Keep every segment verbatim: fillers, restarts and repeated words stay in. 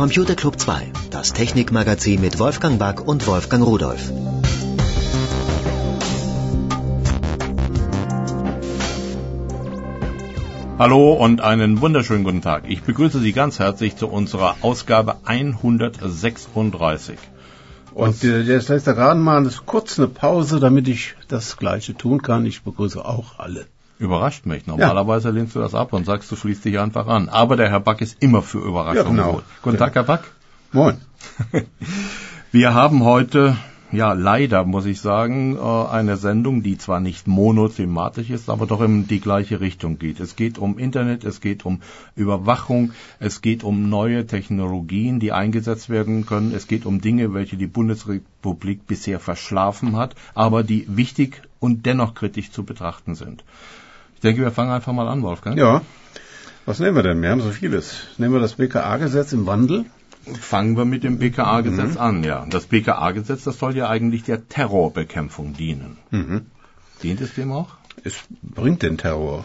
Computer Club zwei, das Technikmagazin mit Wolfgang Back und Wolfgang Rudolph. Hallo und einen wunderschönen guten Tag. Ich begrüße Sie ganz herzlich zu unserer Ausgabe hundertsechsunddreißig. Und äh, jetzt lässt er gerade mal kurz eine Pause, damit ich das Gleiche tun kann. Ich begrüße auch alle. Überrascht mich. Normalerweise ja. lehnst du das ab und sagst, du schließt dich einfach an. Aber der Herr Back ist immer für Überraschungen. Ja, genau. Guten Tag, Herr Back. Moin. Wir haben heute, ja leider muss ich sagen, eine Sendung, die zwar nicht monothematisch ist, aber doch in die gleiche Richtung geht. Es geht um Internet, es geht um Überwachung, es geht um neue Technologien, die eingesetzt werden können. Es geht um Dinge, welche die Bundesrepublik bisher verschlafen hat, aber die wichtig und dennoch kritisch zu betrachten sind. Ich denke, wir fangen einfach mal an, Wolfgang. Ja. Was nehmen wir denn? Wir haben so vieles. Nehmen wir das B K A-Gesetz im Wandel? Fangen wir mit dem B K A-Gesetz mhm. an, ja. Das B K A-Gesetz, das soll ja eigentlich der Terrorbekämpfung dienen. Mhm. Dient es dem auch? Es bringt den Terror.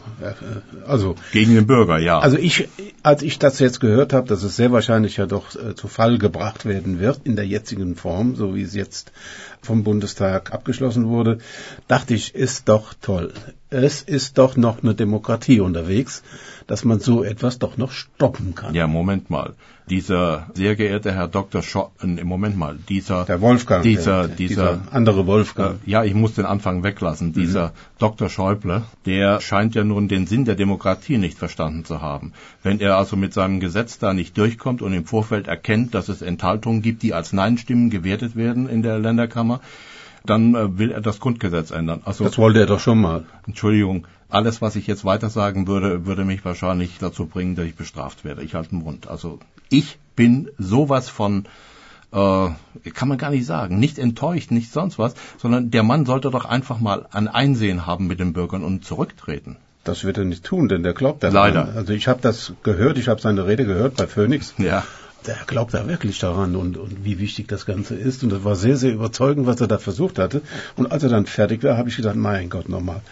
Also gegen den Bürger, ja. Also ich, als ich das jetzt gehört habe, dass es sehr wahrscheinlich ja doch äh, zu Fall gebracht werden wird in der jetzigen Form, so wie es jetzt vom Bundestag abgeschlossen wurde, dachte ich, ist doch toll. Es ist doch noch eine Demokratie unterwegs, dass man so etwas doch noch stoppen kann. Ja, Moment mal. Dieser sehr geehrte Herr Doktor Scho äh, Moment mal, dieser der Wolfgang, dieser, der, dieser, dieser andere Wolfgang. Äh, ja, ich muss den Anfang weglassen. Mhm. Dieser Doktor Schäuble, der scheint ja nun den Sinn der Demokratie nicht verstanden zu haben. Wenn er also mit seinem Gesetz da nicht durchkommt und im Vorfeld erkennt, dass es Enthaltungen gibt, die als Nein-Stimmen gewertet werden in der Länderkammer, dann äh, will er das Grundgesetz ändern. Also, das wollte er doch schon mal. Entschuldigung, alles, was ich jetzt weiter sagen würde, würde mich wahrscheinlich dazu bringen, dass ich bestraft werde. Ich halte den Mund. Also ich bin sowas von, äh, kann man gar nicht sagen, nicht enttäuscht, nicht sonst was, sondern der Mann sollte doch einfach mal ein Einsehen haben mit den Bürgern und zurücktreten. Das wird er nicht tun, denn der glaubt daran. Leider. Also ich habe das gehört, ich habe seine Rede gehört bei Phoenix. Ja. Der glaubt da wirklich daran und, und wie wichtig das Ganze ist. Und das war sehr, sehr überzeugend, was er da versucht hatte. Und als er dann fertig war, habe ich gedacht, mein Gott, nochmal,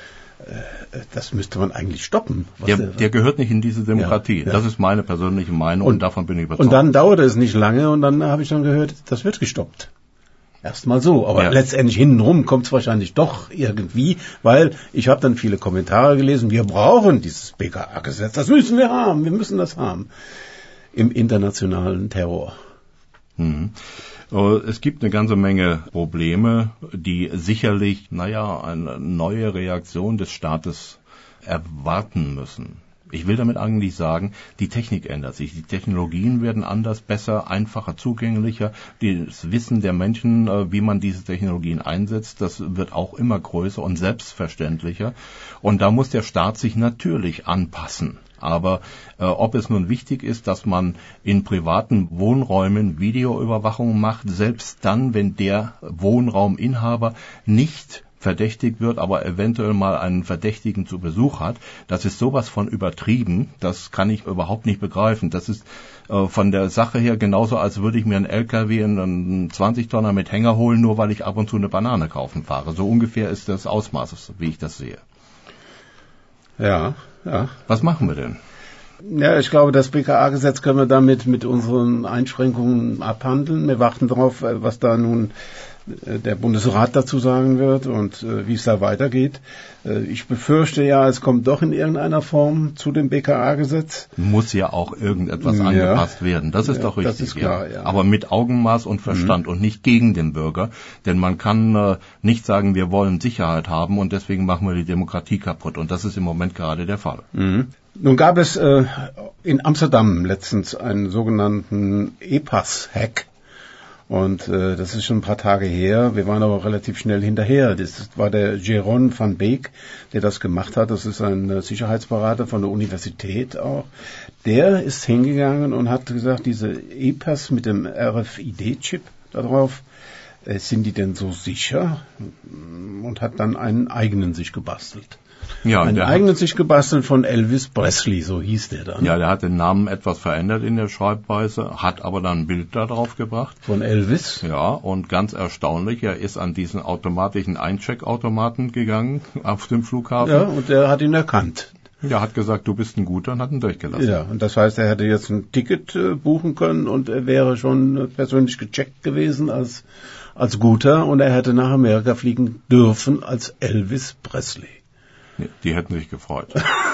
äh, das müsste man eigentlich stoppen. Der, der, der gehört nicht in diese Demokratie. Ja, ja. Das ist meine persönliche Meinung und, und davon bin ich überzeugt. Und dann dauerte es nicht lange und dann habe ich dann gehört, das wird gestoppt. Erstmal so, aber ja. letztendlich hintenrum kommt es wahrscheinlich doch irgendwie, weil ich habe dann viele Kommentare gelesen, wir brauchen dieses B K A-Gesetz, das müssen wir haben, wir müssen das haben. Im internationalen Terror. Mhm. Es gibt eine ganze Menge Probleme, die sicherlich, naja, eine neue Reaktion des Staates erwarten müssen. Ich will damit eigentlich sagen, die Technik ändert sich. Die Technologien werden anders, besser, einfacher, zugänglicher. Das Wissen der Menschen, wie man diese Technologien einsetzt, das wird auch immer größer und selbstverständlicher. Und da muss der Staat sich natürlich anpassen. Aber äh, ob es nun wichtig ist, dass man in privaten Wohnräumen Videoüberwachung macht, selbst dann, wenn der Wohnrauminhaber nicht verdächtigt wird, aber eventuell mal einen Verdächtigen zu Besuch hat, das ist sowas von übertrieben, das kann ich überhaupt nicht begreifen. Das ist äh, von der Sache her genauso, als würde ich mir einen L K W, einen zwanzig Tonner mit Hänger holen, nur weil ich ab und zu eine Banane kaufen fahre. So ungefähr ist das Ausmaß, wie ich das sehe. Ja, ja. Was machen wir denn? Ja, ich glaube, das B K A-Gesetz können wir damit mit unseren Einschränkungen abhandeln. Wir warten darauf, was da nun der Bundesrat dazu sagen wird und äh, wie es da weitergeht. Äh, ich befürchte ja, es kommt doch in irgendeiner Form zu dem B K A-Gesetz. Muss ja auch irgendetwas ja. angepasst werden. Das ist ja, doch richtig. Das ist klar, ja. Ja. Aber mit Augenmaß und Verstand mhm. und nicht gegen den Bürger. Denn man kann äh, nicht sagen, wir wollen Sicherheit haben und deswegen machen wir die Demokratie kaputt. Und das ist im Moment gerade der Fall. Mhm. Nun gab es äh, in Amsterdam letztens einen sogenannten E-Pass-Hack. Und äh, das ist schon ein paar Tage her. Wir waren aber relativ schnell hinterher. Das war der Jeroen van Beek, der das gemacht hat. Das ist ein Sicherheitsberater von der Universität auch. Der ist hingegangen und hat gesagt, diese E-Pass mit dem R F I D-Chip da drauf, äh, sind die denn so sicher? Und hat dann einen eigenen sich gebastelt. Ja, einen eigenen sich gebastelt von Elvis Presley, so hieß der dann. Ja, der hat den Namen etwas verändert in der Schreibweise, hat aber dann ein Bild da drauf gebracht. Von Elvis? Ja, und ganz erstaunlich, er ist an diesen automatischen Eincheckautomaten gegangen auf dem Flughafen. Ja, und der hat ihn erkannt. Ja, hat gesagt, du bist ein Guter und hat ihn durchgelassen. Ja, und das heißt, er hätte jetzt ein Ticket äh, buchen können und er wäre schon äh, persönlich gecheckt gewesen als, als Guter und er hätte nach Amerika fliegen dürfen als Elvis Presley. Die hätten sich gefreut.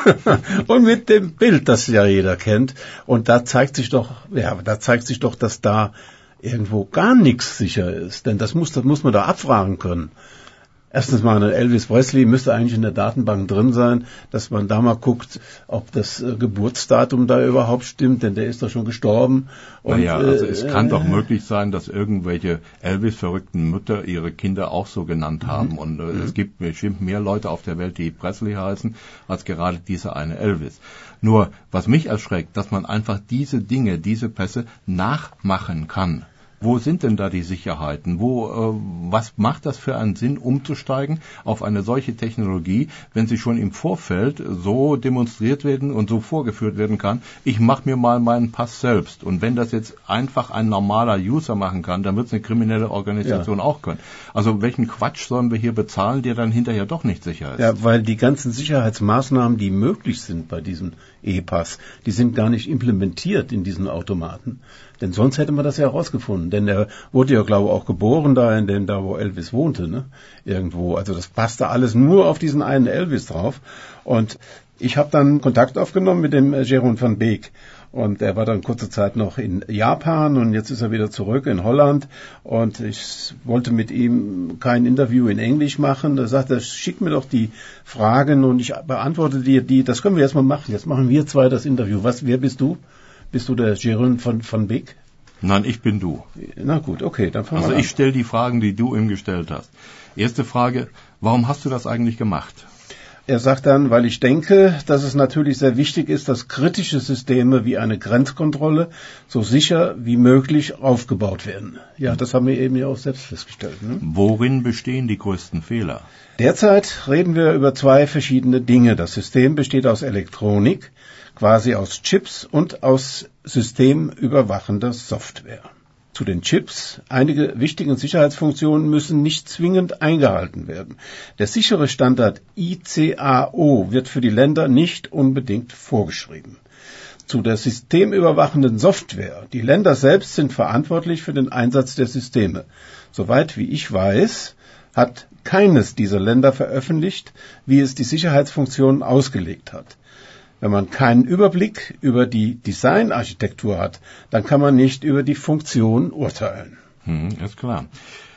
Und mit dem Bild, das ja jeder kennt. Und da zeigt sich doch, ja, da zeigt sich doch, dass da irgendwo gar nichts sicher ist. Denn das muss, das muss man da abfragen können. Erstens mal, Elvis Presley müsste eigentlich in der Datenbank drin sein, dass man da mal guckt, ob das äh, Geburtsdatum da überhaupt stimmt, denn der ist doch schon gestorben. Und, naja, also äh, es kann äh, doch möglich sein, dass irgendwelche Elvis-verrückten Mütter ihre Kinder auch so genannt haben. Mhm. Und äh, mhm. es gibt bestimmt mehr Leute auf der Welt, die Presley heißen, als gerade dieser eine Elvis. Nur, was mich erschreckt, dass man einfach diese Dinge, diese Pässe nachmachen kann. Wo sind denn da die Sicherheiten? Wo, äh, was macht das für einen Sinn, umzusteigen auf eine solche Technologie, wenn sie schon im Vorfeld so demonstriert werden und so vorgeführt werden kann? Ich mache mir mal meinen Pass selbst. Und wenn das jetzt einfach ein normaler User machen kann, dann wird es eine kriminelle Organisation ja. auch können. Also welchen Quatsch sollen wir hier bezahlen, der dann hinterher doch nicht sicher ist? Ja, weil die ganzen Sicherheitsmaßnahmen, die möglich sind bei diesem E-Pass, die sind gar nicht implementiert in diesen Automaten. Denn sonst hätte man das ja herausgefunden. Denn er wurde ja, glaube ich, auch geboren da, in dem, da wo Elvis wohnte, ne? Irgendwo. Also das passte alles nur auf diesen einen Elvis drauf. Und ich habe dann Kontakt aufgenommen mit dem Jeroen van Beek. Und er war dann kurze Zeit noch in Japan und jetzt ist er wieder zurück in Holland. Und ich wollte mit ihm kein Interview in Englisch machen. Da sagte er, schick mir doch die Fragen und ich beantworte dir die. Das können wir jetzt mal machen. Jetzt machen wir zwei das Interview. Was, wer bist du? Bist du der Jeroen van, van Beek? Nein, ich bin du. Na gut, okay, dann fangen wir an. Also ich stelle die Fragen, die du ihm gestellt hast. Erste Frage, warum hast du das eigentlich gemacht? Er sagt dann, weil ich denke, dass es natürlich sehr wichtig ist, dass kritische Systeme wie eine Grenzkontrolle so sicher wie möglich aufgebaut werden. Ja, das haben wir eben ja auch selbst festgestellt. Ne? Worin bestehen die größten Fehler? Derzeit reden wir über zwei verschiedene Dinge. Das System besteht aus Elektronik, quasi aus Chips und aus systemüberwachender Software. Zu den Chips. Einige wichtige Sicherheitsfunktionen müssen nicht zwingend eingehalten werden. Der sichere Standard I C A O wird für die Länder nicht unbedingt vorgeschrieben. Zu der systemüberwachenden Software. Die Länder selbst sind verantwortlich für den Einsatz der Systeme. Soweit wie ich weiß, hat keines dieser Länder veröffentlicht, wie es die Sicherheitsfunktionen ausgelegt hat. Wenn man keinen Überblick über die Designarchitektur hat, dann kann man nicht über die Funktion urteilen. Hm, ist klar.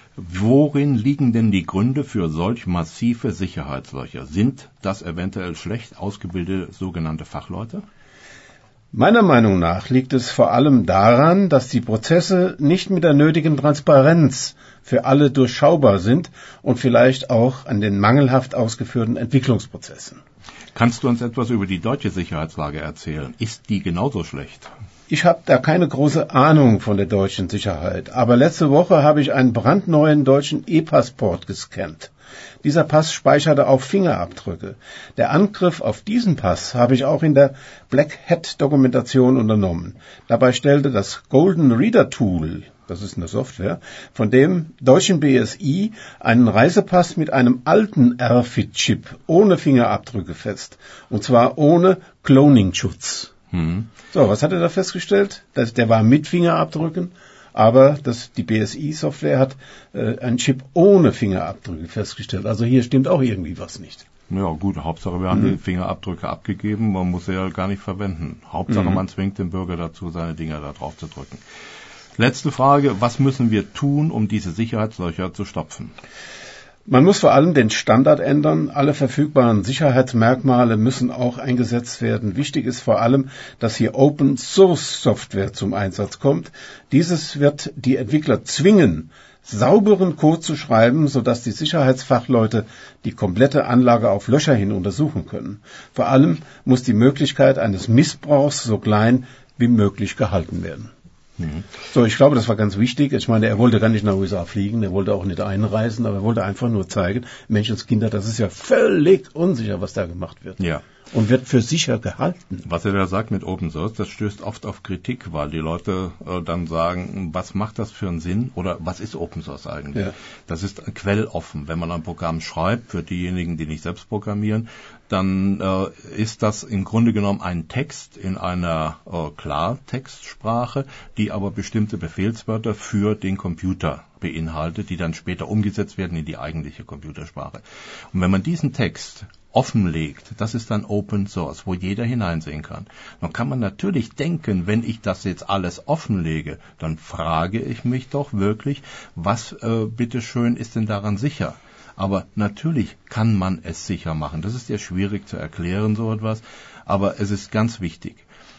Worin liegen denn die Gründe für solch massive Sicherheitslöcher? Sind das eventuell schlecht ausgebildete sogenannte Fachleute? Meiner Meinung nach liegt es vor allem daran, dass die Prozesse nicht mit der nötigen Transparenz für alle durchschaubar sind und vielleicht auch an den mangelhaft ausgeführten Entwicklungsprozessen. Kannst du uns etwas über die deutsche Sicherheitslage erzählen? Ist die genauso schlecht? Ich habe da keine große Ahnung von der deutschen Sicherheit, aber letzte Woche habe ich einen brandneuen deutschen E-Passport gescannt. Dieser Pass speicherte auch Fingerabdrücke. Der Angriff auf diesen Pass habe ich auch in der Black Hat Dokumentation unternommen. Dabei stellte das Golden Reader Tool, das ist eine Software, von dem deutschen B S I einen Reisepass mit einem alten R F I D-Chip ohne Fingerabdrücke fest. Und zwar ohne Cloning-Schutz. Hm. So, was hat er da festgestellt? Das, der war mit Fingerabdrücken, aber das, die B S I-Software hat äh, einen Chip ohne Fingerabdrücke festgestellt. Also hier stimmt auch irgendwie was nicht. Ja gut, Hauptsache wir haben mhm. die Fingerabdrücke abgegeben, man muss sie ja gar nicht verwenden. Hauptsache mhm. man zwingt den Bürger dazu, seine Dinger da drauf zu drücken. Letzte Frage, was müssen wir tun, um diese Sicherheitslöcher zu stopfen? Man muss vor allem den Standard ändern. Alle verfügbaren Sicherheitsmerkmale müssen auch eingesetzt werden. Wichtig ist vor allem, dass hier Open-Source-Software zum Einsatz kommt. Dieses wird die Entwickler zwingen, sauberen Code zu schreiben, sodass die Sicherheitsfachleute die komplette Anlage auf Löcher hin untersuchen können. Vor allem muss die Möglichkeit eines Missbrauchs so klein wie möglich gehalten werden. Mhm. So, ich glaube, das war ganz wichtig. Ich meine, er wollte gar nicht nach U S A fliegen, er wollte auch nicht einreisen, aber er wollte einfach nur zeigen, Menschenskinder, das ist ja völlig unsicher, was da gemacht wird. Ja. und wird für sicher gehalten. Was er da sagt mit Open Source, das stößt oft auf Kritik, weil die Leute äh, dann sagen, was macht das für einen Sinn oder was ist Open Source eigentlich? Ja. Das ist quelloffen. Wenn man ein Programm schreibt, für diejenigen, die nicht selbst programmieren, dann äh, ist das im Grunde genommen ein Text in einer äh, Klartextsprache, die aber bestimmte Befehlswörter für den Computer beinhaltet, die dann später umgesetzt werden in die eigentliche Computersprache. Und wenn man diesen Text offenlegt, das ist dann Open Source, wo jeder hineinsehen kann. Dann kann man natürlich denken, wenn ich das jetzt alles offenlege, dann frage ich mich doch wirklich, was äh, bitteschön ist denn daran sicher? Aber natürlich kann man es sicher machen. Das ist ja schwierig zu erklären, so etwas, aber es ist ganz wichtig.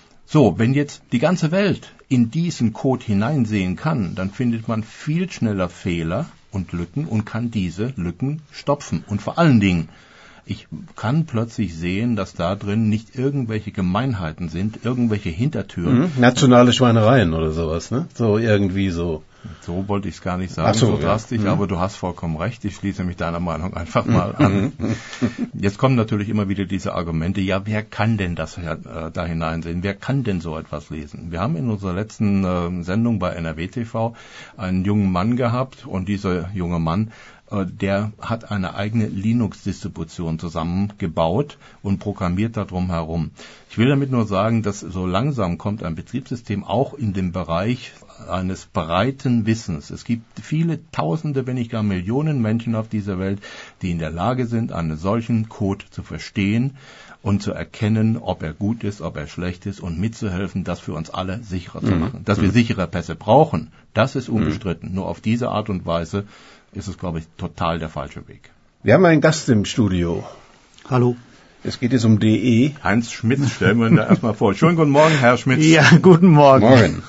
So, wenn jetzt die ganze Welt in diesen Code hineinsehen kann, dann findet man viel schneller Fehler und Lücken und kann diese Lücken stopfen. Und vor allen Dingen, ich kann plötzlich sehen, dass da drin nicht irgendwelche Gemeinheiten sind, irgendwelche Hintertüren. Mhm, nationale Schweinereien oder sowas, ne? So irgendwie so. So wollte ich es gar nicht sagen, so, so drastisch, ja. aber du hast vollkommen recht. Ich schließe mich deiner Meinung einfach mal an. Jetzt kommen natürlich immer wieder diese Argumente, ja, wer kann denn das äh, da hineinsehen? Wer kann denn so etwas lesen? Wir haben in unserer letzten äh, Sendung bei N R W T V einen jungen Mann gehabt und dieser junge Mann, äh, der hat eine eigene Linux-Distribution zusammengebaut und programmiert da drum herum. Ich will damit nur sagen, dass so langsam kommt ein Betriebssystem auch in den Bereich eines breiten Wissens. Es gibt viele Tausende, wenn nicht gar Millionen Menschen auf dieser Welt, die in der Lage sind, einen solchen Code zu verstehen und zu erkennen, ob er gut ist, ob er schlecht ist und mitzuhelfen, das für uns alle sicherer zu machen. Dass wir sichere Pässe brauchen, das ist unbestritten. Nur auf diese Art und Weise ist es, glaube ich, total der falsche Weg. Wir haben einen Gast im Studio. Hallo. Es geht jetzt um D E. Heinz Schmitz, stellen wir ihn da erstmal vor. Schönen guten Morgen, Herr Schmitz. Ja, guten Morgen. Morgen.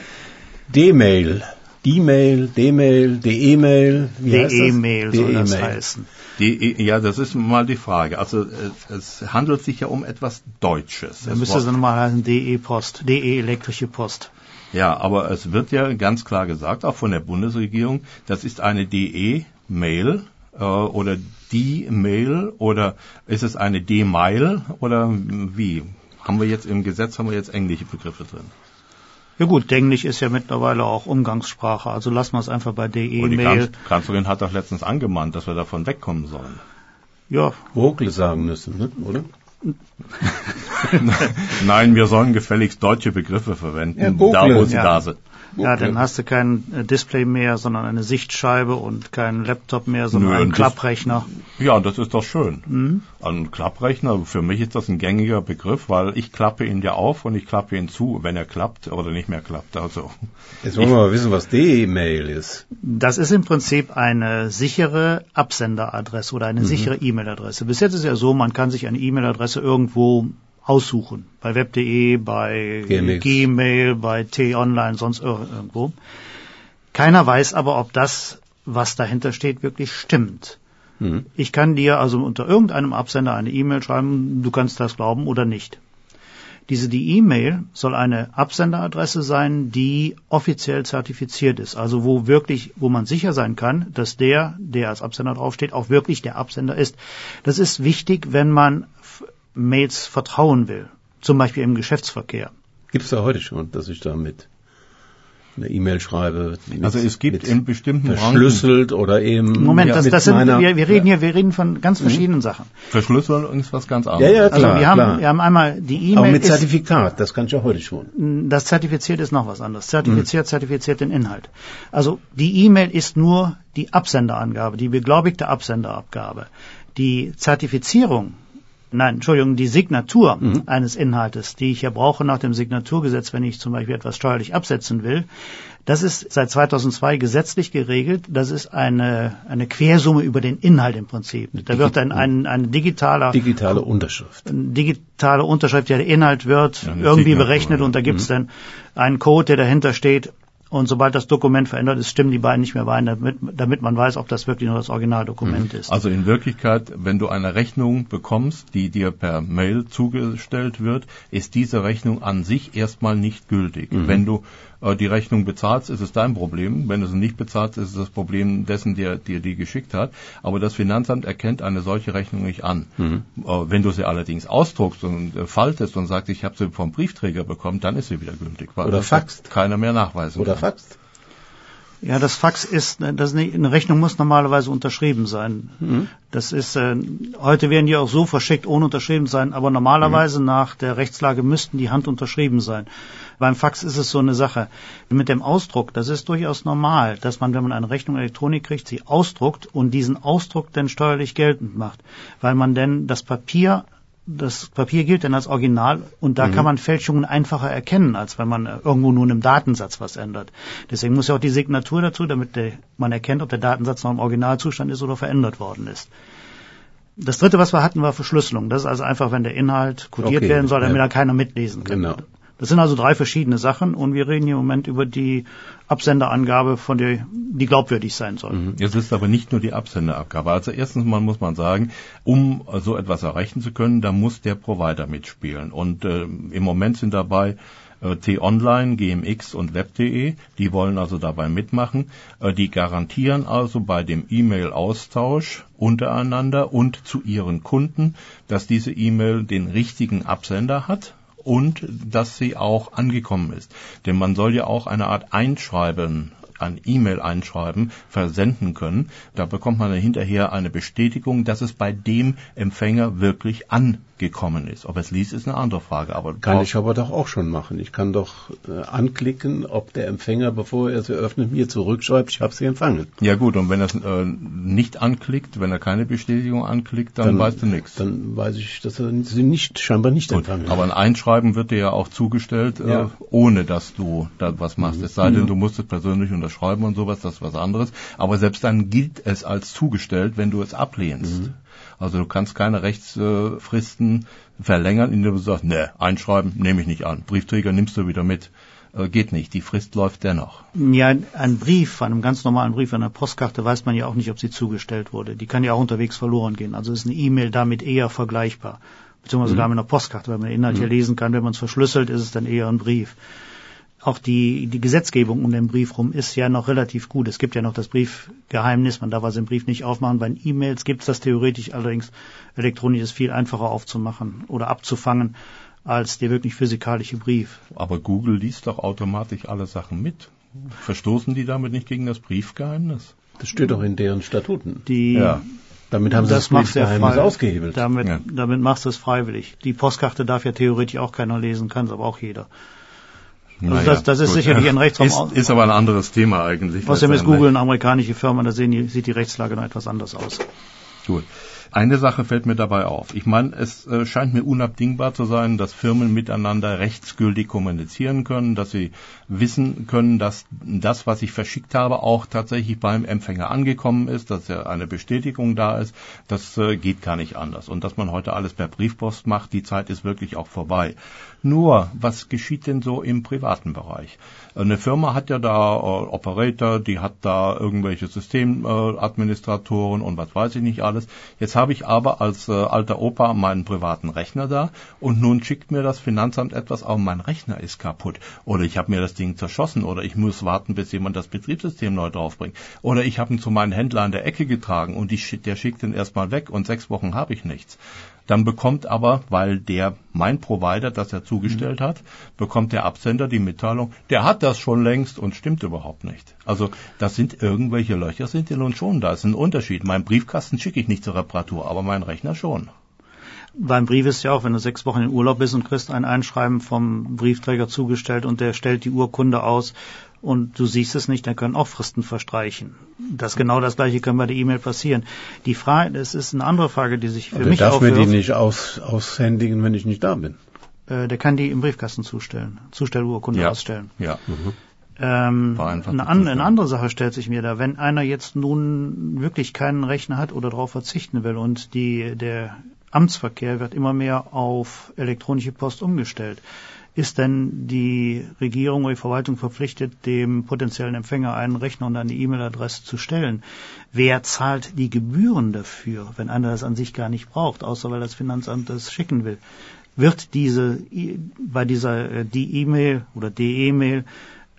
D-Mail, D-Mail, D-Mail, D-E-Mail, D-E-Mail soll das heißen. Die, ja, das ist mal die Frage. Also es, es handelt sich ja um etwas Deutsches. Dann müsste es nochmal heißen D E-Post, D E elektrische Post. Ja, aber es wird ja ganz klar gesagt, auch von der Bundesregierung, das ist eine D E-Mail äh, oder die Mail oder ist es eine D-Mail oder wie? Haben wir jetzt im Gesetz, haben wir jetzt englische Begriffe drin? Ja gut, Englisch ist ja mittlerweile auch Umgangssprache, also lassen wir es einfach bei D E-Mail. Die Kanzlerin hat doch letztens angemahnt, dass wir davon wegkommen sollen. Ja. Vogel sagen müssen, ne? Oder? Nein, wir sollen gefälligst deutsche Begriffe verwenden, ja, da wo sie ja. da sind. Ja, dann hast du kein äh, Display mehr, sondern eine Sichtscheibe und keinen Laptop mehr, sondern Nö, einen Klapprechner. Ja, das ist doch schön. Mhm. Ein Klapprechner, für mich ist das ein gängiger Begriff, weil ich klappe ihn ja auf und ich klappe ihn zu, wenn er klappt oder nicht mehr klappt. Also Jetzt wollen wir mal wissen, was D-E-Mail ist. Das ist im Prinzip eine sichere Absenderadresse oder eine mhm. sichere E-Mail-Adresse. Bis jetzt ist ja so, man kann sich eine E-Mail-Adresse irgendwo aussuchen. Bei web punkt de, bei Gmx. Gmail, bei T-Online, sonst irgendwo. Keiner weiß aber, ob das, was dahinter steht, wirklich stimmt. Mhm. Ich kann dir also unter irgendeinem Absender eine E-Mail schreiben, du kannst das glauben oder nicht. Diese die E-Mail soll eine Absenderadresse sein, die offiziell zertifiziert ist, also wo wirklich, wo man sicher sein kann, dass der, der als Absender draufsteht, auch wirklich der Absender ist. Das ist wichtig, wenn man Mails vertrauen will, zum Beispiel im Geschäftsverkehr. Gibt es ja heute schon, dass ich da mit eine E-Mail schreibe. Mit, also es gibt in bestimmten verschlüsselt Ranken oder eben. Moment, ja, das, das sind wir, wir reden ja. hier, wir reden von ganz verschiedenen mhm. Sachen. Verschlüsselung ist was ganz anderes. Ja, ja, klar, also wir haben, klar. wir haben einmal die E-Mail. Aber mit Zertifikat, das kann ich ja heute schon. Das zertifiziert ist noch was anderes. Zertifiziert, mhm. zertifiziert den Inhalt. Also die E-Mail ist nur die Absenderangabe, die beglaubigte Absenderabgabe. Die Zertifizierung, Nein, Entschuldigung, die Signatur mhm. eines Inhaltes, die ich ja brauche nach dem Signaturgesetz, wenn ich zum Beispiel etwas steuerlich absetzen will, das ist seit zweitausendzwei gesetzlich geregelt. Das ist eine eine Quersumme über den Inhalt im Prinzip. Da wird dann ein, ein digitaler digitale Unterschrift, eine digitale Unterschrift, ja, der Inhalt wird ja, irgendwie Signatur, berechnet ja. und da gibt es mhm. dann einen Code, der dahinter steht. Und sobald das Dokument verändert ist, stimmen die beiden nicht mehr überein, damit, damit man weiß, ob das wirklich nur das Originaldokument mhm. ist. Also in Wirklichkeit, wenn du eine Rechnung bekommst, die dir per Mail zugestellt wird, ist diese Rechnung an sich erstmal nicht gültig. Mhm. Wenn du äh, die Rechnung bezahlst, ist es dein Problem. Wenn du sie nicht bezahlst, ist es das Problem dessen, der dir die geschickt hat. Aber das Finanzamt erkennt eine solche Rechnung nicht an. Mhm. Äh, wenn du sie allerdings ausdruckst und äh, faltest und sagst, ich habe sie vom Briefträger bekommen, dann ist sie wieder gültig. Weil Oder faxt. Keiner mehr nachweisen Oder kann. faxt. Ja, das Fax ist, das nicht, eine Rechnung muss normalerweise unterschrieben sein. Mhm. Das ist, äh, heute werden die auch so verschickt, ohne unterschrieben sein, aber normalerweise mhm. nach der Rechtslage müssten die Hand unterschrieben sein. Beim Fax ist es so eine Sache. Mit dem Ausdruck, das ist durchaus normal, dass man, wenn man eine Rechnung Elektronik kriegt, sie ausdruckt und diesen Ausdruck dann steuerlich geltend macht, weil man denn das Papier Das Papier gilt dann als Original und da mhm. kann man Fälschungen einfacher erkennen, als wenn man irgendwo nur in einem Datensatz was ändert. Deswegen muss ja auch die Signatur dazu, damit der, man erkennt, ob der Datensatz noch im Originalzustand ist oder verändert worden ist. Das Dritte, was wir hatten, war Verschlüsselung. Das ist also einfach, wenn der Inhalt kodiert okay, werden soll, damit ja. da keiner mitlesen kann. Genau. Das sind also drei verschiedene Sachen und wir reden hier im Moment über die Absenderangabe, von der die glaubwürdig sein soll. Mhm. Es ist aber nicht nur die Absenderangabe. Also erstens mal muss man sagen, um so etwas erreichen zu können, da muss der Provider mitspielen. Und äh, im Moment sind dabei äh, T-Online, G M X und Web punkt de. Die wollen also dabei mitmachen. Äh, die garantieren also bei dem E-Mail-Austausch untereinander und zu ihren Kunden, dass diese E-Mail den richtigen Absender hat und dass sie auch angekommen ist. Denn man soll ja auch eine Art Einschreiben, ein E-Mail-Einschreiben versenden können. Da bekommt man dann hinterher eine Bestätigung, dass es bei dem Empfänger wirklich angekommen ist. Ob es liest, ist eine andere Frage. Aber kann ich aber doch auch schon machen. Ich kann doch äh, anklicken, ob der Empfänger, bevor er sie öffnet, mir zurückschreibt, ich habe sie empfangen. Ja gut, und wenn er es äh, nicht anklickt, wenn er keine Bestätigung anklickt, dann, dann weißt du nichts. Dann weiß ich, dass er sie nicht, scheinbar nicht gut, empfangen hat. Aber ein Einschreiben wird dir ja auch zugestellt, ja. äh, ohne dass du da was machst. Mhm. Es sei denn, mhm. du musst es persönlich unterschreiben und sowas, das ist was anderes. Aber selbst dann gilt es als zugestellt, wenn du es ablehnst. Mhm. Also du kannst keine Rechtsfristen verlängern, indem du sagst, ne, einschreiben nehme ich nicht an. Briefträger nimmst du wieder mit. Äh, geht nicht. Die Frist läuft dennoch. Ja, ein Brief, einem ganz normalen Brief, einer Postkarte, weiß man ja auch nicht, ob sie zugestellt wurde. Die kann ja auch unterwegs verloren gehen. Also ist eine E-Mail damit eher vergleichbar. Beziehungsweise mhm. sogar mit einer Postkarte, weil man den Inhalt mhm. hier lesen kann. Wenn man es verschlüsselt, ist es dann eher ein Brief. Auch die, die Gesetzgebung um den Brief rum ist ja noch relativ gut. Es gibt ja noch das Briefgeheimnis, man darf also den Brief nicht aufmachen. Bei E-Mails gibt es das theoretisch, allerdings elektronisch ist viel einfacher aufzumachen oder abzufangen als der wirklich physikalische Brief. Aber Google liest doch automatisch alle Sachen mit. Verstoßen die damit nicht gegen das Briefgeheimnis? Das steht doch in deren Statuten. Die, ja. Damit haben sie das, das Briefgeheimnis ausgehebelt. Damit, ja. damit machst du es freiwillig. Die Postkarte darf ja theoretisch auch keiner lesen, kann es aber auch jeder. Also naja, das, das ist gut. sicherlich ein Rechtsraum. Ist, ist aber ein anderes Thema eigentlich. Außerdem ist Google eine amerikanische Firma, da sehen die, sieht die Rechtslage noch etwas anders aus. Gut. Eine Sache fällt mir dabei auf. Ich meine, es äh, scheint mir unabdingbar zu sein, dass Firmen miteinander rechtsgültig kommunizieren können, dass sie wissen können, dass das, was ich verschickt habe, auch tatsächlich beim Empfänger angekommen ist, dass ja eine Bestätigung da ist. Das äh, geht gar nicht anders. Und dass man heute alles per Briefpost macht, die Zeit ist wirklich auch vorbei. Nur, was geschieht denn so im privaten Bereich? Eine Firma hat ja da äh, Operator, die hat da irgendwelche Systemadministratoren äh, und was weiß ich nicht alles. Jetzt habe ich aber als äh, alter Opa meinen privaten Rechner da und nun schickt mir das Finanzamt etwas, aber mein Rechner ist kaputt oder ich habe mir das Ding zerschossen oder ich muss warten, bis jemand das Betriebssystem neu draufbringt oder ich habe ihn zu meinem Händler an der Ecke getragen und die, der schickt ihn erstmal weg und sechs Wochen habe ich nichts. Dann bekommt aber, weil der, mein Provider, das er zugestellt hat, bekommt der Absender die Mitteilung, der hat das schon längst und stimmt überhaupt nicht. Also das sind irgendwelche Löcher, sind ja nun schon da. Das ist ein Unterschied. Meinen Briefkasten schicke ich nicht zur Reparatur, aber meinen Rechner schon. Beim Brief ist ja auch, wenn du sechs Wochen in Urlaub bist und kriegst ein Einschreiben vom Briefträger zugestellt und der stellt die Urkunde aus und du siehst es nicht, dann können auch Fristen verstreichen. Das genau das Gleiche kann bei der E-Mail passieren. Die Frage, es ist eine andere Frage, die sich für aber mich darf aufwirft. Darf mir die nicht aus, aushändigen, wenn ich nicht da bin? Äh, der kann die im Briefkasten zustellen, Zustellurkunde ja. ausstellen. Ja. Mhm. Ähm, eine, an, eine andere Sache stellt sich mir da, wenn einer jetzt nun wirklich keinen Rechner hat oder darauf verzichten will und die, der Amtsverkehr wird immer mehr auf elektronische Post umgestellt. Ist denn die Regierung oder die Verwaltung verpflichtet, dem potenziellen Empfänger einen Rechner und eine E-Mail-Adresse zu stellen? Wer zahlt die Gebühren dafür, wenn einer das an sich gar nicht braucht, außer weil das Finanzamt das schicken will? Wird diese bei dieser die E-Mail oder die E-Mail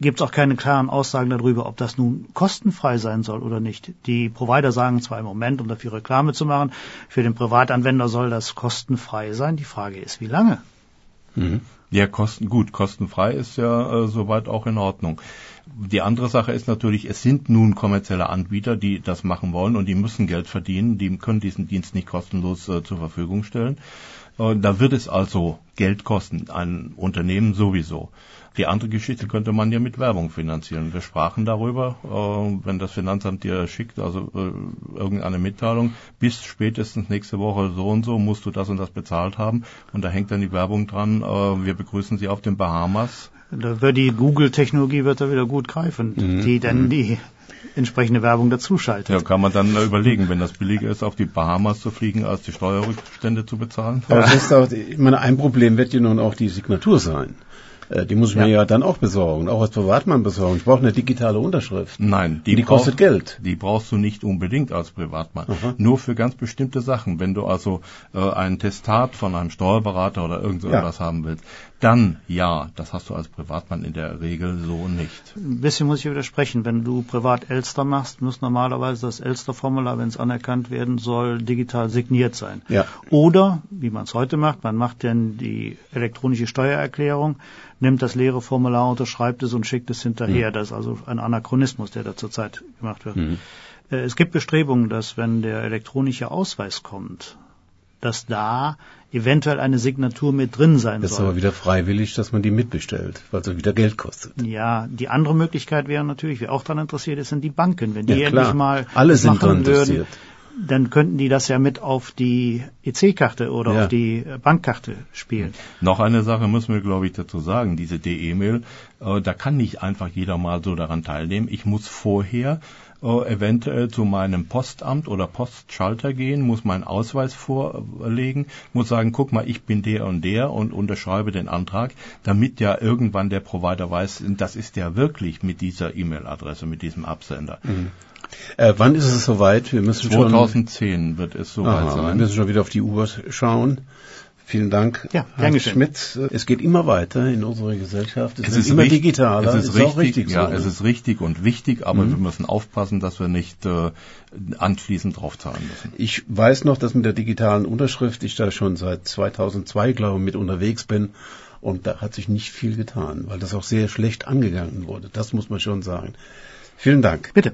gibt es auch keine klaren Aussagen darüber, ob das nun kostenfrei sein soll oder nicht. Die Provider sagen zwar im Moment, um dafür Reklame zu machen, für den Privatanwender soll das kostenfrei sein. Die Frage ist, wie lange? Mhm. Ja, kosten, gut, kostenfrei ist ja äh, soweit auch in Ordnung. Die andere Sache ist natürlich, es sind nun kommerzielle Anbieter, die das machen wollen und die müssen Geld verdienen, die können diesen Dienst nicht kostenlos äh, zur Verfügung stellen. Äh, da wird es also Geld kosten, ein Unternehmen sowieso. Die andere Geschichte könnte man ja mit Werbung finanzieren. Wir sprachen darüber, äh, wenn das Finanzamt dir schickt, also äh, irgendeine Mitteilung, bis spätestens nächste Woche so und so musst du das und das bezahlt haben. Und da hängt dann die Werbung dran, äh, wir begrüßen Sie auf den Bahamas. Da wird die Google-Technologie wird da wieder gut greifen, mhm. die dann die entsprechende Werbung dazuschaltet. Ja, kann man dann äh, überlegen, wenn das billiger ist, auf die Bahamas zu fliegen, als die Steuerrückstände zu bezahlen. Aber das ist auch, ich meine, ein Problem wird ja nun auch die Signatur sein. Die muss ich mir ja. ja dann auch besorgen, auch als Privatmann besorgen. Ich brauche eine digitale Unterschrift. Nein, die, die brauchst, kostet Geld. Die brauchst du nicht unbedingt als Privatmann. Aha. Nur für ganz bestimmte Sachen. Wenn du also äh, ein Testat von einem Steuerberater oder irgend so ja. etwas haben willst, dann ja, das hast du als Privatmann in der Regel so nicht. Ein bisschen muss ich widersprechen. Wenn du privat Elster machst, muss normalerweise das Elster-Formular, wenn es anerkannt werden soll, digital signiert sein. Ja. Oder, wie man es heute macht, man macht dann die elektronische Steuererklärung, nimmt das leere Formular, unterschreibt es und schickt es hinterher. Mhm. Das ist also ein Anachronismus, der da zurzeit gemacht wird. Mhm. Es gibt Bestrebungen, dass wenn der elektronische Ausweis kommt, dass da eventuell eine Signatur mit drin sein das soll. Das ist soll. aber wieder freiwillig, dass man die mitbestellt, weil es wieder Geld kostet. Ja, die andere Möglichkeit wäre natürlich, wer auch daran interessiert ist, sind die Banken. Wenn die ja, endlich mal alle sind machen daran würden, dann könnten die das ja mit auf die E C-Karte oder ja. auf die Bankkarte spielen. Noch eine Sache müssen wir, glaube ich, dazu sagen. Diese D-E-Mail, äh, da kann nicht einfach jeder mal so daran teilnehmen. Ich muss vorher äh, eventuell zu meinem Postamt oder Postschalter gehen, muss meinen Ausweis vorlegen, muss sagen, guck mal, ich bin der und der und unterschreibe den Antrag, damit ja irgendwann der Provider weiß, das ist ja wirklich mit dieser E-Mail-Adresse, mit diesem Absender. Mhm. Äh, wann ist es soweit? Wir müssen zweitausendzehn schon, wird es soweit aha, sein. Wir müssen schon wieder auf die Uhr schauen. Vielen Dank, ja, Herr Schmidt. Es geht immer weiter in unserer Gesellschaft. Es, es ist immer richtig, digitaler. Es ist, ist richtig, auch richtig so, ja, ne? es ist richtig und wichtig, aber mhm. wir müssen aufpassen, dass wir nicht äh, anschließend draufzahlen müssen. Ich weiß noch, dass mit der digitalen Unterschrift ich da schon seit zweitausendzwei, glaube ich, mit unterwegs bin. Und da hat sich nicht viel getan, weil das auch sehr schlecht angegangen wurde. Das muss man schon sagen. Vielen Dank. Bitte.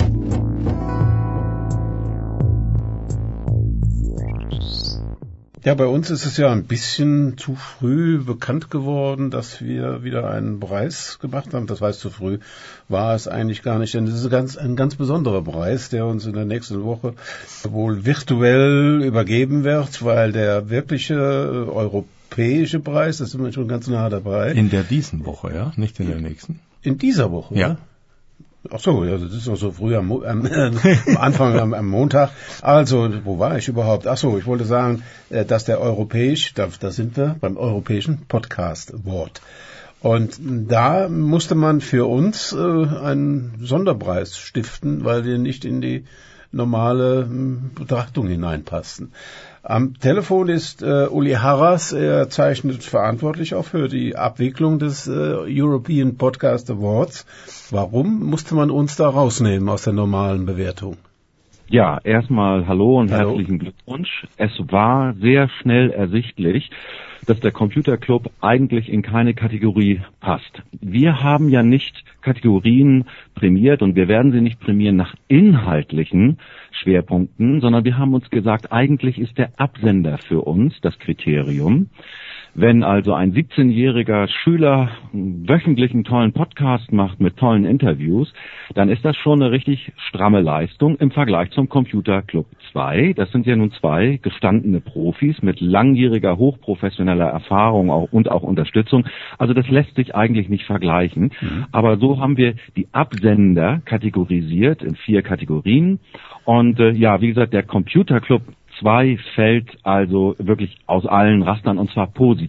Ja, bei uns ist es ja ein bisschen zu früh bekannt geworden, dass wir wieder einen Preis gemacht haben. Das heißt, zu früh war es eigentlich gar nicht, denn es ist ganz, ein ganz besonderer Preis, der uns in der nächsten Woche wohl virtuell übergeben wird, weil der wirkliche europäische Preis, da sind wir schon ganz nah dabei. In der diesen Woche, ja? Nicht in der nächsten? In dieser Woche, ja. ja? Ach so, ja, das ist noch so früh am, am, äh, am Anfang am, am Montag. Also, wo war ich überhaupt? Ach so, ich wollte sagen, äh, dass der europäisch, da, da sind wir beim europäischen Podcast Award. Und da musste man für uns äh, einen Sonderpreis stiften, weil wir nicht in die normale äh, Betrachtung hineinpassten. Am Telefon ist äh, Uli Harras, er zeichnet verantwortlich auch für die Abwicklung des äh, European Podcast Awards. Warum musste man uns da rausnehmen aus der normalen Bewertung? Ja, erstmal hallo und hallo. Herzlichen Glückwunsch. Es war sehr schnell ersichtlich, dass der Computer Club eigentlich in keine Kategorie passt. Wir haben ja nicht Kategorien prämiert und wir werden sie nicht prämieren nach inhaltlichen Schwerpunkten, sondern wir haben uns gesagt, eigentlich ist der Absender für uns das Kriterium. Wenn also ein siebzehnjähriger Schüler wöchentlich einen tollen Podcast macht mit tollen Interviews, dann ist das schon eine richtig stramme Leistung im Vergleich zum Computer Club zwei. Das sind ja nun zwei gestandene Profis mit langjähriger, hochprofessioneller Erfahrung auch, und auch Unterstützung. Also das lässt sich eigentlich nicht vergleichen. Mhm. Aber so haben wir die Absender kategorisiert in vier Kategorien. Und äh, ja, wie gesagt, der Computer Club zwei fällt also wirklich aus allen Rastern und zwar positiv.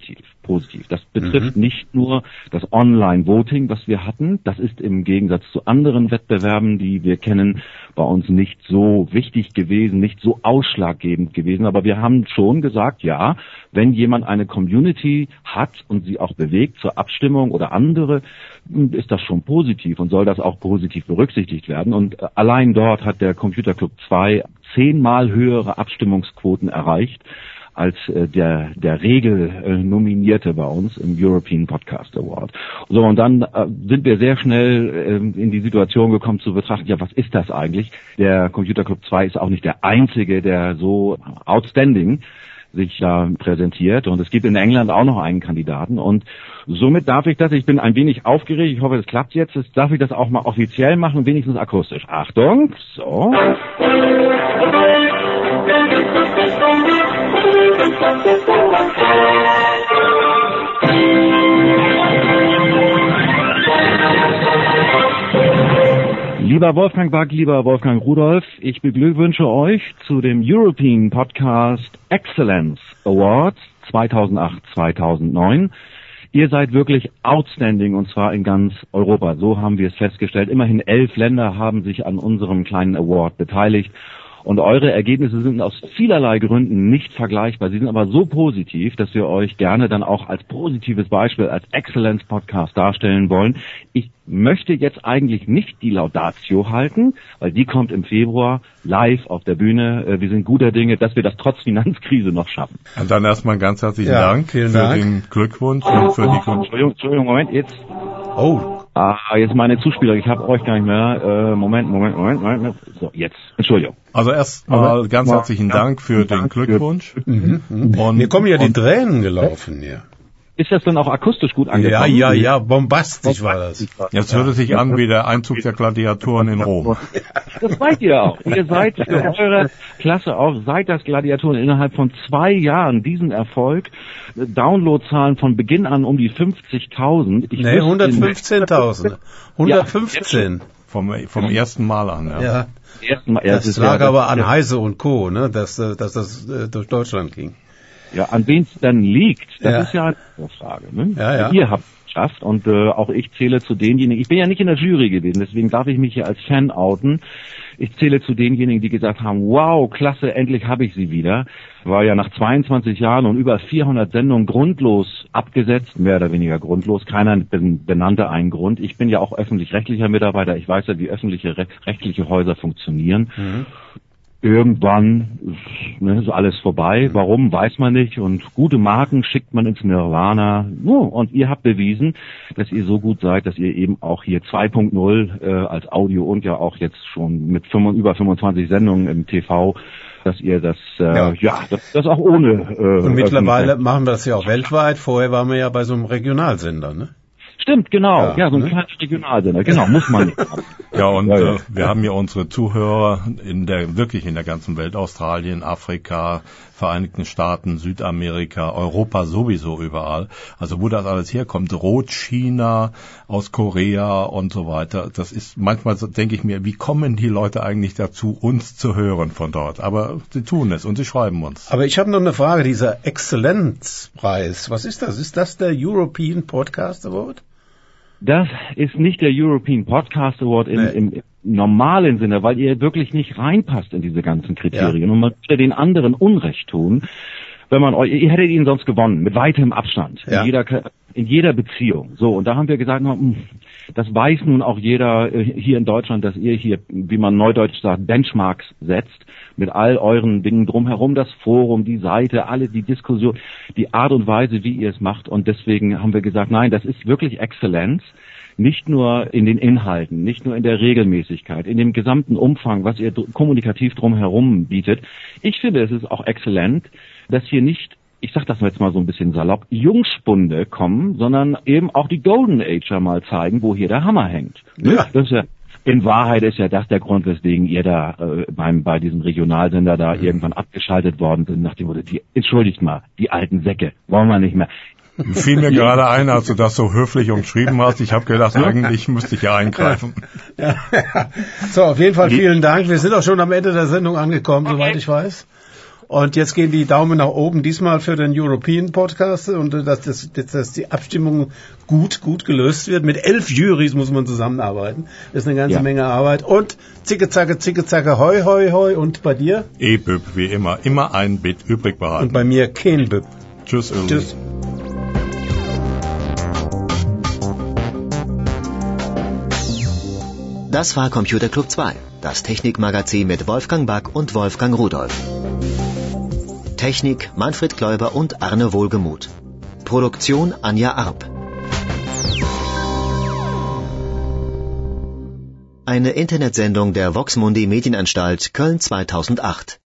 positiv. Das betrifft mhm. nicht nur das Online-Voting, was wir hatten. Das ist im Gegensatz zu anderen Wettbewerben, die wir kennen, bei uns nicht so wichtig gewesen, nicht so ausschlaggebend gewesen. Aber wir haben schon gesagt, ja, wenn jemand eine Community hat und sie auch bewegt zur Abstimmung oder andere, ist das schon positiv und soll das auch positiv berücksichtigt werden. Und allein dort hat der Computer Club zwei zehnmal höhere Abstimmungsquoten erreicht als äh, der der Regel äh, Nominierte bei uns im European Podcast Award. So, und dann äh, sind wir sehr schnell äh, in die Situation gekommen zu betrachten, ja, was ist das eigentlich? Der Computer Club zwei ist auch nicht der einzige, der so outstanding sich da präsentiert, und es gibt in England auch noch einen Kandidaten, und somit darf ich das, ich bin ein wenig aufgeregt, ich hoffe, es klappt jetzt, jetzt darf ich das auch mal offiziell machen, wenigstens akustisch. Achtung, so. Lieber Wolfgang Back, lieber Wolfgang Rudolf, ich beglückwünsche euch zu dem European Podcast Excellence Awards zweitausendacht zweitausendneun. Ihr seid wirklich outstanding, und zwar in ganz Europa. So haben wir es festgestellt. Immerhin elf Länder haben sich an unserem kleinen Award beteiligt. Und eure Ergebnisse sind aus vielerlei Gründen nicht vergleichbar. Sie sind aber so positiv, dass wir euch gerne dann auch als positives Beispiel, als Excellence-Podcast darstellen wollen. Ich möchte jetzt eigentlich nicht die Laudatio halten, weil die kommt im Februar live auf der Bühne. Wir sind guter Dinge, dass wir das trotz Finanzkrise noch schaffen. Und dann erstmal ganz herzlichen ja, Dank für Dank. den Glückwunsch und für die Kon- Entschuldigung, Entschuldigung, Moment, jetzt. Oh. Ah, jetzt meine Zuspieler, ich habe euch gar nicht mehr. Äh, Moment, Moment, Moment, Moment. So, jetzt. Entschuldigung. Also erstmal ganz herzlichen Dank für den Glückwunsch. Mhm. Und, Mir kommen ja die Tränen gelaufen hier. Ist das dann auch akustisch gut angekommen? Ja, ja, ja, bombastisch war das. Jetzt hört es sich an wie der Einzug der Gladiatoren in Rom. Das seid ihr auch. Ihr seid für eure Klasse auch, seit das Gladiatoren innerhalb von zwei Jahren diesen Erfolg, Downloadzahlen von Beginn an um die fünfzigtausend. Ich nee, hundertfünfzehntausend. hundertfünfzehn. Ja, vom, vom ersten Mal an, ja. ja. Ersten Mal, ja, das, das lag ja, aber an Heise und Co., ne, dass, dass das äh, durch Deutschland ging. Ja, an wen es dann liegt, das ja. ist ja eine Frage. Ne? Ja, ja. Ihr habt es geschafft, und äh, auch ich zähle zu denjenigen, ich bin ja nicht in der Jury gewesen, deswegen darf ich mich hier als Fan outen. Ich zähle zu denjenigen, die gesagt haben, wow, klasse, endlich habe ich sie wieder. War ja nach zweiundzwanzig Jahren und über vierhundert Sendungen grundlos abgesetzt, mehr oder weniger grundlos. Keiner benannte einen Grund. Ich bin ja auch öffentlich-rechtlicher Mitarbeiter. Ich weiß ja, wie öffentliche rechtliche Häuser funktionieren. Mhm. Irgendwann ne, ist alles vorbei. Warum, weiß man nicht. Und gute Marken schickt man ins Nirvana. Oh, und ihr habt bewiesen, dass ihr so gut seid, dass ihr eben auch hier zwei Punkt null äh, als Audio und ja auch jetzt schon mit fünf, über fünfundzwanzig Sendungen im T V, dass ihr das, äh, ja, ja das, das auch ohne... Äh, und mittlerweile machen wir das ja auch weltweit. Vorher waren wir ja bei so einem Regionalsender, ne? Stimmt, genau. Ja, ja so ein ne? kleiner Regionalsender. Genau, muss man nicht haben. Ja, und ja, ja. Äh, wir haben ja unsere Zuhörer in der wirklich in der ganzen Welt, Australien, Afrika, Vereinigten Staaten, Südamerika, Europa sowieso überall. Also wo das alles herkommt, Rot-China, aus Korea und so weiter. Das ist manchmal, so, denke ich mir, wie kommen die Leute eigentlich dazu, uns zu hören von dort? Aber sie tun es und sie schreiben uns. Aber ich habe noch eine Frage, dieser Exzellenzpreis, was ist das? Ist das der European Podcast Award? Das ist nicht der European Podcast Award im, nee. im normalen Sinne, weil ihr wirklich nicht reinpasst in diese ganzen Kriterien. Ja. Und man würde den anderen Unrecht tun, wenn man euch, ihr hättet ihn sonst gewonnen, mit weitem Abstand, ja. in jeder, in jeder Beziehung. So, und da haben wir gesagt, das weiß nun auch jeder hier in Deutschland, dass ihr hier, wie man neudeutsch sagt, Benchmarks setzt, mit all euren Dingen drumherum, das Forum, die Seite, alle die Diskussion, die Art und Weise, wie ihr es macht. Und deswegen haben wir gesagt, nein, das ist wirklich Exzellenz. Nicht nur in den Inhalten, nicht nur in der Regelmäßigkeit, in dem gesamten Umfang, was ihr kommunikativ drumherum bietet. Ich finde, es ist auch exzellent, dass hier nicht, ich sag das jetzt mal so ein bisschen salopp, Jungspunde kommen, sondern eben auch die Golden Ager mal zeigen, wo hier der Hammer hängt. Ja. Das ist ja, in Wahrheit ist ja das der Grund, weswegen ihr da äh, beim, bei diesem Regionalsender da mhm. irgendwann abgeschaltet worden sind, nach dem, die, entschuldigt mal, die alten Säcke, wollen wir nicht mehr. Fiel mir gerade ein, als du das so höflich umschrieben hast. Ich habe gedacht, eigentlich müsste ich ja eingreifen. Ja, ja. So, auf jeden Fall vielen Dank. Wir sind auch schon am Ende der Sendung angekommen, okay. Soweit ich weiß. Und jetzt gehen die Daumen nach oben, diesmal für den European Podcast und äh, dass, das, dass die Abstimmung gut, gut gelöst wird. Mit elf Jurys muss man zusammenarbeiten. Das ist eine ganze ja. Menge Arbeit. Und zicke, zacke, zicke, zacke, hoi, hoi, hoi. Und bei dir? E-Büb, wie immer. Immer ein Bit übrig behalten. Und bei mir kein Büb. Tschüss, Uli. Tschüss. Das war Computer Club zwei, das Technikmagazin mit Wolfgang Back und Wolfgang Rudolf. Technik Manfred Kläuber und Arne Wohlgemuth. Produktion Anja Arp. Eine Internetsendung der Vox Mundi Medienanstalt Köln zweitausendacht.